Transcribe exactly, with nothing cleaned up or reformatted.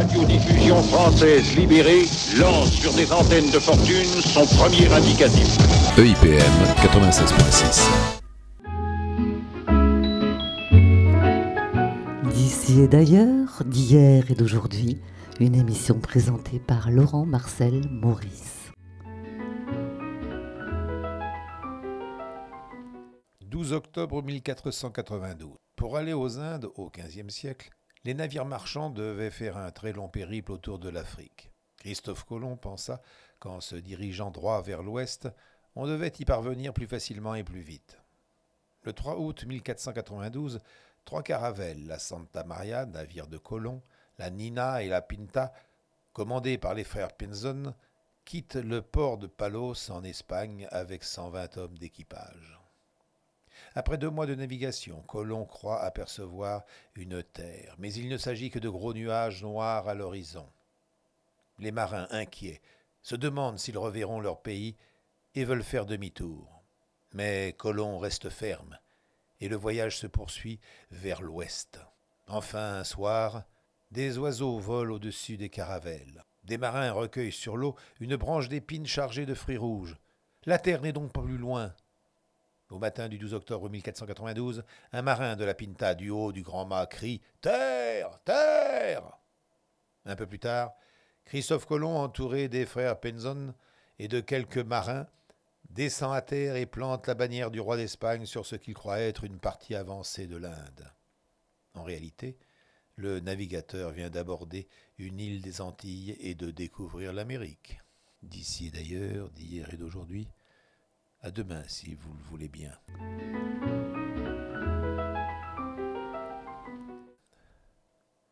radiodiffusion française libérée lance sur des antennes de fortune son premier indicatif. E I P M quatre-vingt-seize virgule six. D'ici et d'ailleurs, d'hier et d'aujourd'hui, une émission présentée par Laurent Marcel Maurice. douze octobre mille quatre cent quatre-vingt-douze. Pour aller aux Indes au quinzième siècle, les navires marchands devaient faire un très long périple autour de l'Afrique. Christophe Colomb pensa qu'en se dirigeant droit vers l'ouest, on devait y parvenir plus facilement et plus vite. Le trois août mille quatre cent quatre-vingt-douze, trois caravelles, la Santa Maria, navire de Colomb, la Nina et la Pinta, commandées par les frères Pinzon, quittent le port de Palos en Espagne avec cent vingt hommes d'équipage. Après deux mois de navigation, Colomb croit apercevoir une terre, mais il ne s'agit que de gros nuages noirs à l'horizon. Les marins, inquiets, se demandent s'ils reverront leur pays et veulent faire demi-tour. Mais Colomb reste ferme, et le voyage se poursuit vers l'ouest. Enfin, un soir, des oiseaux volent au-dessus des caravelles. Des marins recueillent sur l'eau une branche d'épines chargée de fruits rouges. La terre n'est donc pas plus loin. Au matin du douze octobre mille quatre cent quatre-vingt-douze, un marin de la Pinta du haut du grand mât crie « Terre! Terre !» Un peu plus tard, Christophe Colomb, entouré des frères Pinzon et de quelques marins, descend à terre et plante la bannière du roi d'Espagne sur ce qu'il croit être une partie avancée de l'Inde. En réalité, le navigateur vient d'aborder une île des Antilles et de découvrir l'Amérique. D'ici et d'ailleurs, d'hier et d'aujourd'hui, à demain, si vous le voulez bien.